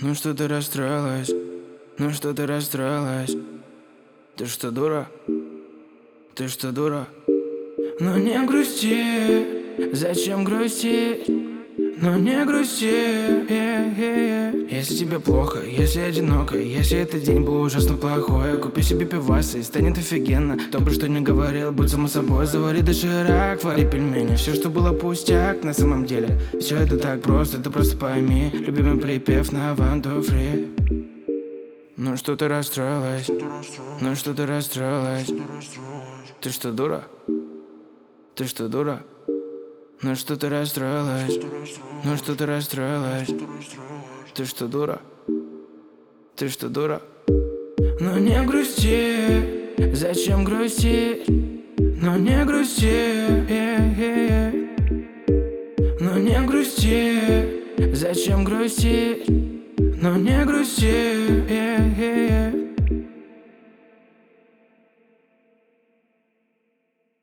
Ну что ты расстроилась? Ну что ты расстроилась? Ты что, дура? Ты что, дура? Ну не грусти, зачем грустить? Ну не грусти, Если тебе плохо, если одиноко, если этот день был ужасно плохой, купи себе пиваса и станет офигенно. Кто бы что ни говорил, будь само собой, завари доширак, вари пельмени. Все, что было пустяк, на самом деле все это так просто, ты просто пойми. Любимый припев на one, two, free. Ну что ты расстроилась? Ну что ты расстроилась? Ты что, дура? Ты что, дура? Ну что ты расстроилась? Ну что ты расстроилась? Ты что, дура? Ты что, дура? Ну не грусти, зачем грустить? Ну не грусти, Ну не грусти, зачем грустить? Ну не грусти,